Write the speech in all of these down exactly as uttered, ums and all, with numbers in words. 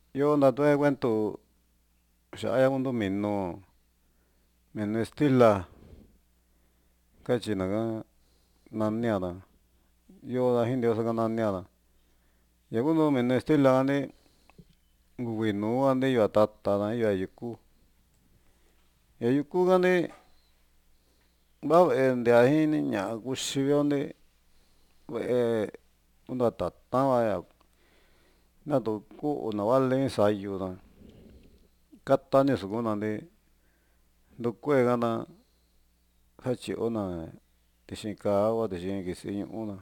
Yo nato e cuento xa'aya kundo mino mino stila kachinaga naniada yoda jindio naniada ya kundo mino stila gani nguino gani yua tatada yua yuku ya yuku gani vave'e ndiajini ña'a kuxivionde ve'e kundo tatava natu ku'u na vale ensayuda katani sukunandi ndukuegana jachio'ona tixi kava tixi kisi ñu'una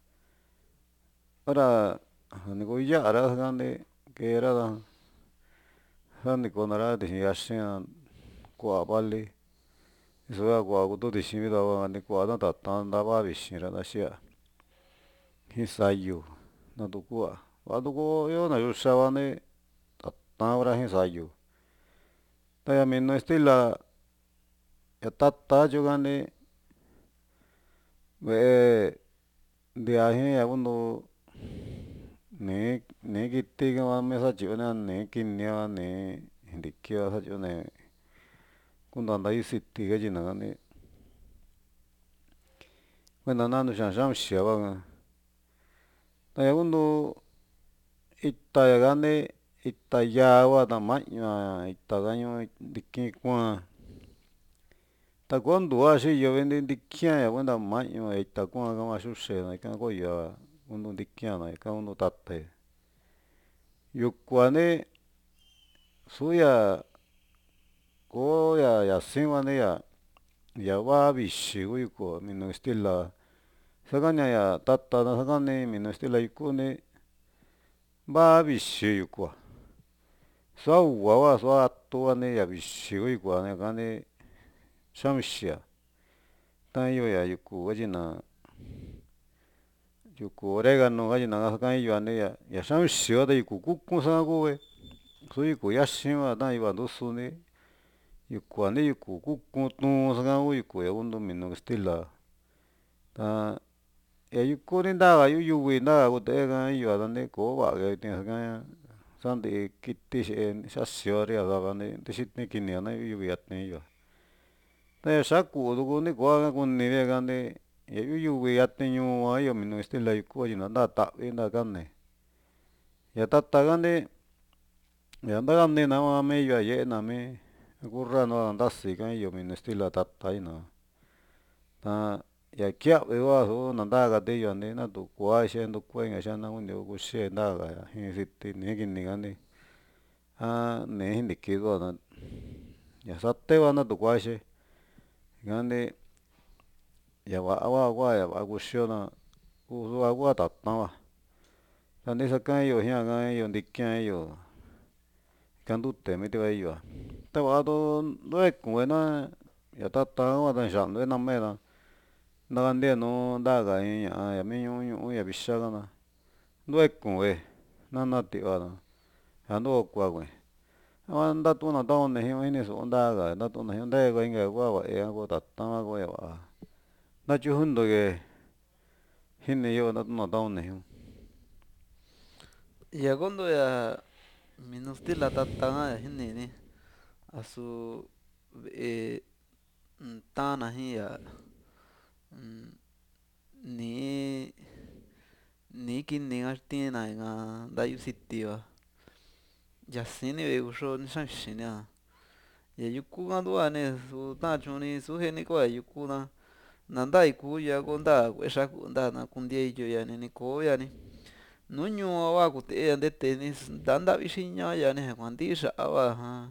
hora niku ya'ara gani ke'erada jani konara tixi yaxia ku'a vali su'ua kua kutu tixi vidaba ni ku'a tata ndava vixira naxia jin sayu natu ku'a vatuku io nayuxavani tatavara jin sayu taya mino stila ya tata yukani ve'e ndiaji ya kundo ni ni kiti mesa chi'one ni kinia ni jindikia sachi'one kundo nda isiti kachinaga kuenda nanu xaxan xiava taya kundo ita gani ita yava tamañua ita kañu ndiki kuaa takuandua xiyo ntikian kuenda mañu ita kuaa kama xuxe ika ko'oya kundo ntikian ika kundo tate yukuani su'uya koo ya yasivani ya ya va vixi ku yuku mino stila sakania ya tata sakani mino stila yukuni va vixi yukua su'ua va su'ua atuvani ya vixi ku yukua kani xaunxia ta'iyo ya yuku kachina yuku oregano kachina kain yuani ya xaunxia te yuku kuku su'ua kuve su yuku yaxi va ta'aiva ntusuni yukuani yuku kuku tuun suka ku yuku ya kundo mino stila ta ya yuku ntaga yuvi ntaga kute'e kain yuani koo va'a ka santi kiti xe'e xaxiori davani xiti kiniana yuvi yati yua taya xaku tuku ni ku'a kuni vekani ya yu yuvi yati ñuua iyo mino stila yuku kachina nta'a tavi nta'a kani ya tata kani ya nta kani nami yua ye'e nami kurrano ntasi kain iyo mino stila tata ina ta ya kiavi va su nanta kati yuani natu kua ixi ntukue inka xiana kunio kuxie ntaga jin siti ni kini gani a ni jindiki du'a ya sateva natu kua ixi gani ya va'a va kua ya va'a kuxiona kusu'ua kua tatava ta ntisa kain iyo jiaa kain iyo ntikian iyo ika ntute mi tiva iyua tava'atu ntuekuina ya tata ta ni xa'nue nameda nakantieno ntaga in ña'a ya mi ñu'u ñu'u ya vixa kana ntuekue nana tivana ja ntuko kua kui ntatu'una tao nijiu jini su'u ntaga ntatu'una jiu ntee kua inka kua va'e ko tatava ko ya va'a natyujuntuke jiniyo ntatu'una tao nijiu ya kundo ya mino stila tata ya jinini asu ve'e nta'ana jin ya ni ni kini ka tina inka ntayu sitiva yasini ve'e kuxo ni xaunxinia ya yuku ka ntuani su ta'an chuni su jeni kua yukuna na nta iku ya ko nta kue'e xaku nta na kuntieyo yani ni koo yani nu ñu'u va kute'e ntete nta ntavi xiña yani ja kuanti'i xa'a va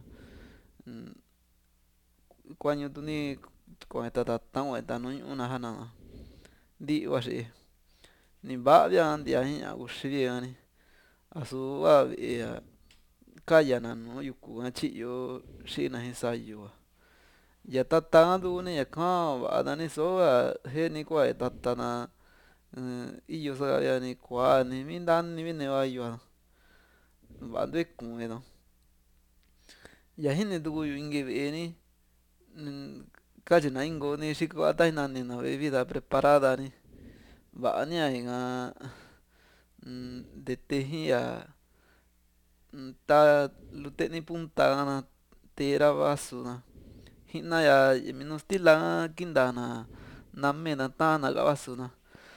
kuañutuni kueta tata kueta nu ñu'una jana ntiva xi ni va'avia ntia jin ña'a kuxi viekani asu va ve'e ya kayana nu yuku ka tyiyo xi'ina jin sayuva ya tata ka ntuni ya ka'an va'a nani su'ua jeni kua ya tatana iyo sakayani kua'ani mi ntani mi neva yua va'a ntueku'eda ya jini tukuyu inki ve'eni kachina inkoni xiko'a taji nanina bebida preparada ni va'ania inka ntete jin ya ta luteni punta na tera vaso na hina ya minus tila kinda na name na ta na ga vaso na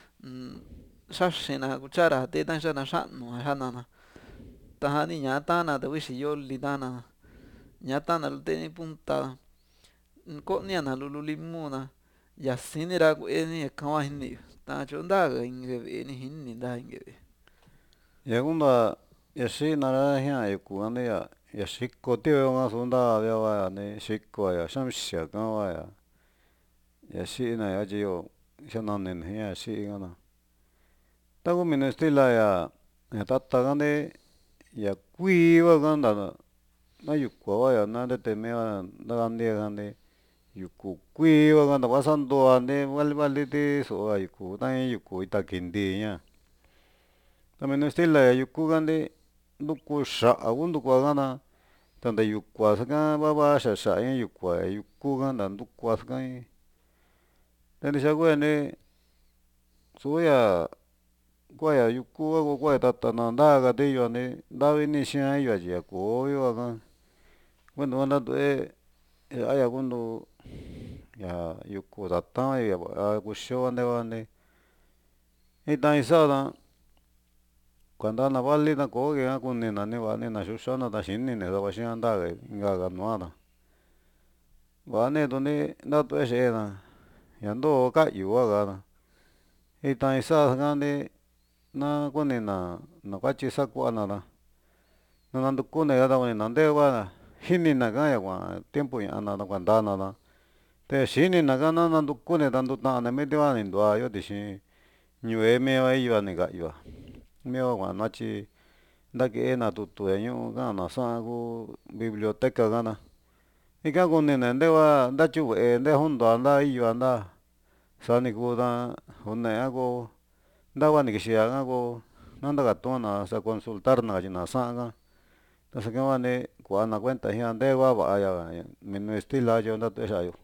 xaxen na cuchara te ta xana xa'nu jana na taja ni ña tana te vixi yoli tana ña tana luteni punta ko'onia na lulu limu na yasini ra ku'eni ka'a jini ta cho nta ka inka ve'e ni jini nta inka ve'e. Ya kundo ya xi'inara jia'an yuku ya ya xiko tio'yo su ntavia va ne xikoa ya xamixia ka'an va ya ya xi'ina ya tyi yo xananina jin ña xi'ina taku mini stila ya ña tata kante ya kui va kanta na yukua va ya na ntete mi'a ntakante kante yuku kui va kanta vasantoa nte vali valiti so'o yuku tain yuku itakinti ña ta mini stila ya yuku kante ntuku xa'a kuntukua kana tanta yukua saka vava xa'a xa'a in yukua ya yuku kanta ntukua sakain ta ntixa kue'e su'uya kua'aya yuku ha ko kua'ae tatana ntakati yo'a nte ntavi ni xian yo'a tyi ya koo yo'a ka kuento ntantu'e ya'ya kundo ya yuku tata ya va'a kuxio kante va nte itain sa'ana kuenta na valina koo kea kunina neva'anina xuxiana ta xinini sava xian nta inka ka nua'na va'a ne'e tundi ntatu'ue xe'ena ña ntoo ka'yu va ka'ana itain sa'a kante na kunina nakuatyi sakua'na ta na nantukune ta kunina ntee va jinina ka ya kua'an tiempo ña'ana kuentana ta te xinina ka na nantukune ta ntuta'ane mitiva ni ntuayo tixi ñu'e mia iyo ni ka'yua mia va kua'ana tyi ntake'ena tutu ña ñu'u ka'ana sa'an ku biblioteca ka'ana ika kunine nte va ntatyu'ue nte junto'a nta iyo'a nta sani kuu ta june'ea ko ntava ni kixia ka ko na ntakatu'ana sa consultarna katyina sa'an ka ta suka va nte kua'ana kuenta ji'a nte va va'a ya mini stila katyi yo ntatu'ue xa'ayo.